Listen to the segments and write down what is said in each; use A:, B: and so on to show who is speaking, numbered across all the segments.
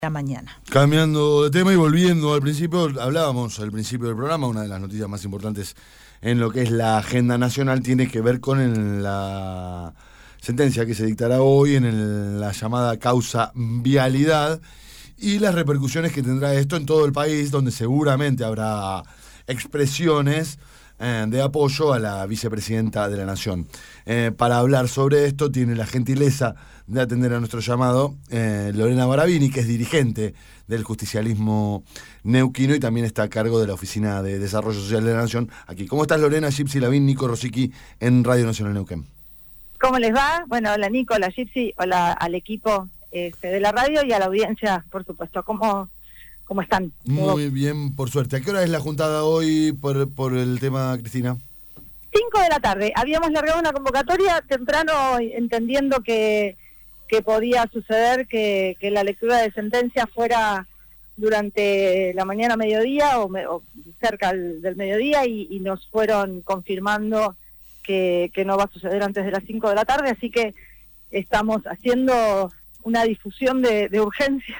A: la mañana.
B: Cambiando de tema y volviendo al principio, hablábamos al principio del programa, una de las noticias más importantes en lo que es la agenda nacional tiene que ver con la sentencia que se dictará hoy en la llamada causa vialidad y las repercusiones que tendrá esto en todo el país, donde seguramente habrá expresiones de apoyo a la vicepresidenta de la Nación. Para hablar sobre esto tiene la gentileza de atender a nuestro llamado Lorena Barabini, que es dirigente del justicialismo neuquino y también está a cargo de la Oficina de Desarrollo Social de la Nación aquí. ¿Cómo estás, Lorena? Gypsy Lavín, Nico Rosicky en Radio Nacional Neuquén.
C: ¿Cómo les va? Bueno, hola Nico, hola Gypsy, hola al equipo de la radio y a la audiencia, por supuesto. ¿Cómo están?
B: Muy bien, por suerte. ¿A qué hora es la juntada hoy por el tema, Cristina?
C: 5 de la tarde. Habíamos largado una convocatoria temprano entendiendo que podía suceder que la lectura de sentencia fuera durante la mañana mediodía o cerca del mediodía y nos fueron confirmando que no va a suceder antes de las 5 de la tarde, así que estamos haciendo una difusión de urgencia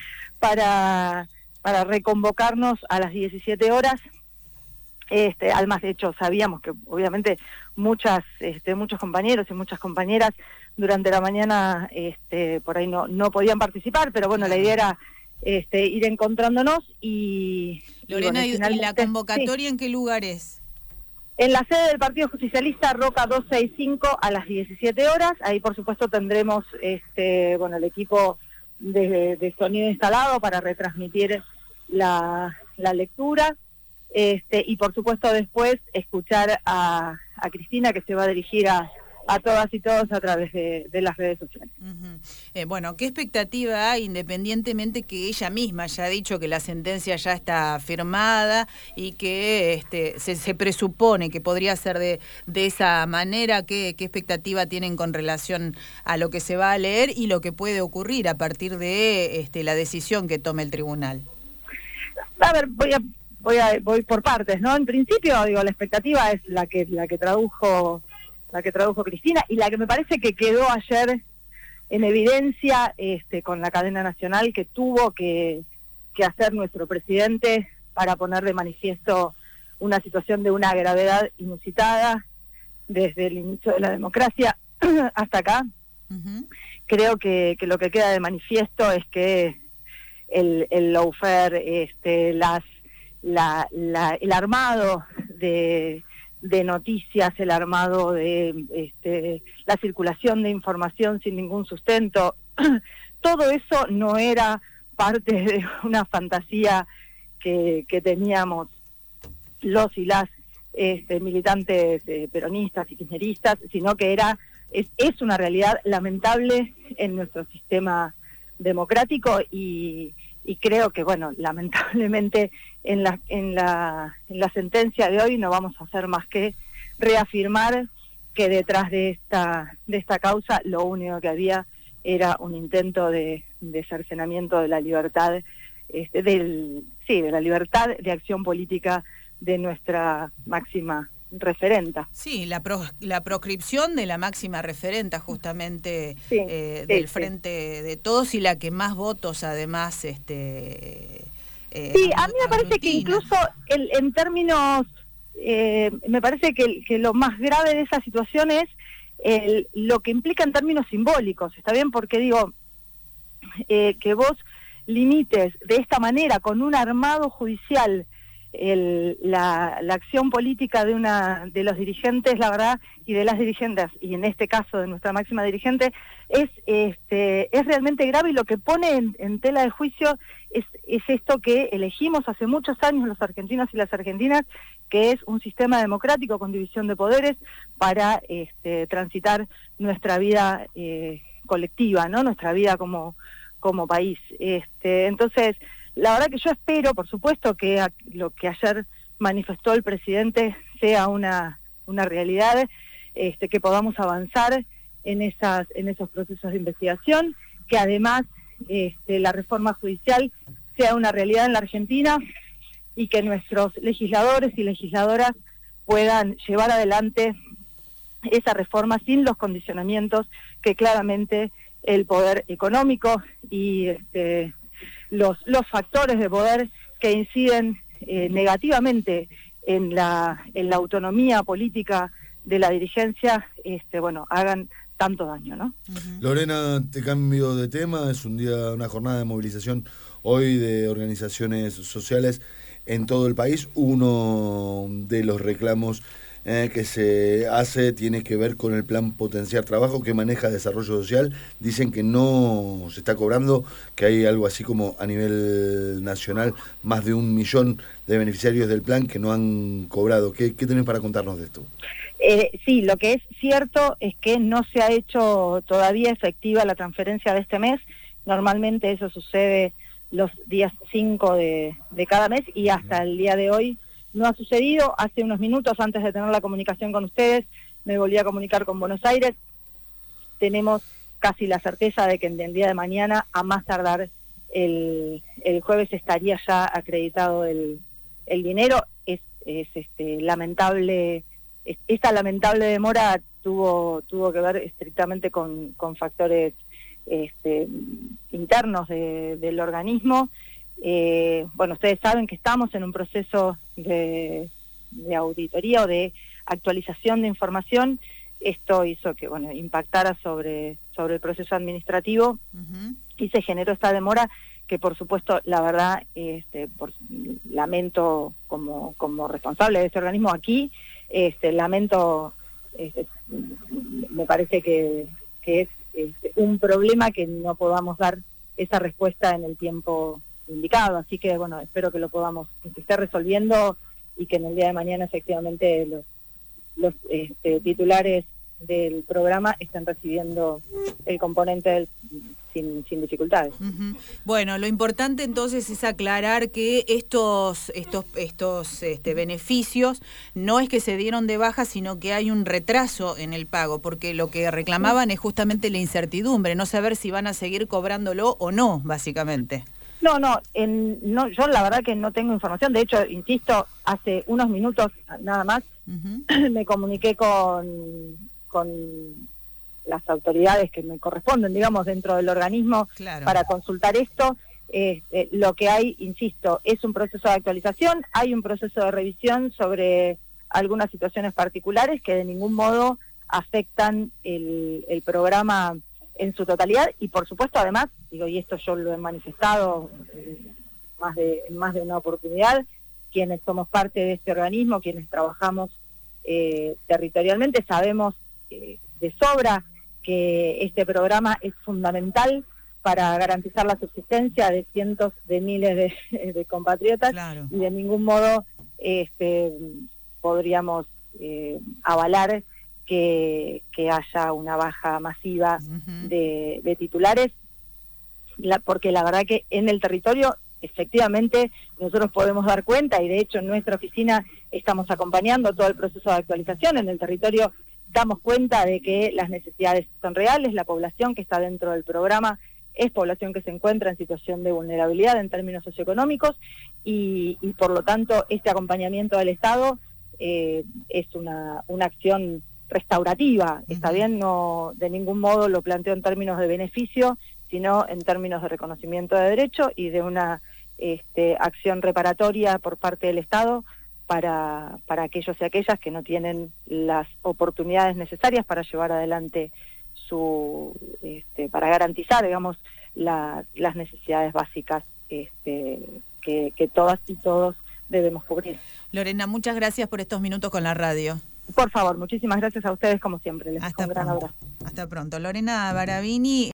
C: para reconvocarnos a las 17 horas. Además, de hecho, sabíamos que obviamente muchos compañeros y muchas compañeras durante la mañana por ahí no podían participar, pero bueno, la idea era ir encontrándonos y...
A: Lorena,
C: y bueno,
A: ¿y la convocatoria
C: sí.
A: ¿En qué lugar es?
C: En la sede del Partido Justicialista, Roca 265, a las 17 horas. Ahí, por supuesto, tendremos el equipo de sonido instalado para retransmitir la lectura. Y por supuesto después escuchar a Cristina, que se va a dirigir a todas y todos a través de las redes sociales.
A: Uh-huh. Bueno, ¿qué expectativa hay, independientemente que ella misma ya ha dicho que la sentencia ya está firmada y que se presupone que podría ser de esa manera? ¿Qué expectativa tienen con relación a lo que se va a leer y lo que puede ocurrir a partir de la decisión que tome el tribunal?
C: A ver, voy por partes, ¿no? En principio, la expectativa es la que tradujo Cristina y la que me parece que quedó ayer en evidencia con la cadena nacional que tuvo que hacer nuestro presidente para poner de manifiesto una situación de una gravedad inusitada desde el inicio de la democracia hasta acá. Uh-huh. Creo que lo que queda de manifiesto es que el lawfare, el armado de noticias, el armado de la circulación de información sin ningún sustento, todo eso no era parte de una fantasía que teníamos los y las militantes peronistas y kirchneristas, sino que es una realidad lamentable en nuestro sistema democrático y creo que, bueno, lamentablemente en la sentencia de hoy no vamos a hacer más que reafirmar que detrás de esta causa lo único que había era un intento de cercenamiento de la libertad, de la libertad de acción política de nuestra máxima referenta.
A: Sí, la proscripción de la máxima referenta justamente del Frente de Todos y la que más votos además
C: sí, a mí me parece que incluso en términos me parece que lo más grave de esa situación es lo que implica en términos simbólicos, ¿está bien? Porque digo que vos limites de esta manera con un armado judicial la acción política de los dirigentes, la verdad, y de las dirigentes, y en este caso de nuestra máxima dirigente, es realmente grave, y lo que pone en tela de juicio es esto que elegimos hace muchos años los argentinos y las argentinas, que es un sistema democrático con división de poderes para transitar nuestra vida colectiva, ¿no? Nuestra vida como país. Entonces, la verdad que yo espero, por supuesto, que lo que ayer manifestó el presidente sea una realidad, que podamos avanzar en esos procesos de investigación, que además la reforma judicial sea una realidad en la Argentina y que nuestros legisladores y legisladoras puedan llevar adelante esa reforma sin los condicionamientos que claramente el poder económico y los factores de poder que inciden negativamente en la autonomía política de la dirigencia, hagan tanto daño, ¿no?
B: Lorena, te cambio de tema, es una jornada de movilización hoy de organizaciones sociales en todo el país. Uno de los reclamos que se hace tiene que ver con el plan Potenciar Trabajo que maneja Desarrollo Social. Dicen que no se está cobrando, que hay algo así como a nivel nacional más de 1 millón de beneficiarios del plan que no han cobrado. ¿Qué tenés para contarnos de esto?
C: Sí, lo que es cierto es que no se ha hecho todavía efectiva la transferencia de este mes. Normalmente eso sucede los días 5 de cada mes y hasta el día de hoy no ha sucedido. Hace unos minutos, antes de tener la comunicación con ustedes, me volví a comunicar con Buenos Aires. Tenemos casi la certeza de que en el día de mañana, a más tardar el jueves, estaría ya acreditado el dinero. Es lamentable. Esta lamentable demora tuvo que ver estrictamente con factores internos del organismo. Ustedes saben que estamos en un proceso de auditoría o de actualización de información. Esto hizo que impactara sobre el proceso administrativo y se generó esta demora que, por supuesto, la verdad, lamento como responsable de este organismo aquí, lamento, me parece que es un problema que no podamos dar esa respuesta en el tiempo indicado, así que espero que lo podamos estar resolviendo y que en el día de mañana efectivamente los titulares del programa estén recibiendo el componente sin dificultades.
A: Bueno, lo importante entonces es aclarar que estos beneficios no es que se dieron de baja, sino que hay un retraso en el pago, porque lo que reclamaban es justamente la incertidumbre, no saber si van a seguir cobrándolo o no, básicamente.
C: No, yo la verdad que no tengo información. De hecho, insisto, hace unos minutos nada más me comuniqué con las autoridades que me corresponden, digamos, dentro del organismo, claro, para consultar esto. Lo que hay, insisto, es un proceso de actualización, hay un proceso de revisión sobre algunas situaciones particulares que de ningún modo afectan el programa en su totalidad, y por supuesto además, y esto yo lo he manifestado en más de una oportunidad, quienes somos parte de este organismo, quienes trabajamos territorialmente, sabemos de sobra que este programa es fundamental para garantizar la subsistencia de cientos de miles de compatriotas, claro, y de ningún modo podríamos avalar que haya una baja masiva de titulares, porque la verdad que en el territorio efectivamente nosotros podemos dar cuenta, y de hecho en nuestra oficina estamos acompañando todo el proceso de actualización. En el territorio damos cuenta de que las necesidades son reales, la población que está dentro del programa es población que se encuentra en situación de vulnerabilidad en términos socioeconómicos, y por lo tanto este acompañamiento del Estado es una acción restaurativa. Está bien, no de ningún modo lo planteo en términos de beneficio, sino en términos de reconocimiento de derecho y de una acción reparatoria por parte del Estado para aquellos y aquellas que no tienen las oportunidades necesarias para llevar adelante para garantizar, digamos, las necesidades básicas que todas y todos debemos cubrir.
A: Lorena, muchas gracias por estos minutos con la radio.
C: Por favor, muchísimas gracias a ustedes como siempre. Les
A: Hasta
C: un gran abrazo.
A: Hasta pronto. Lorena Baravini.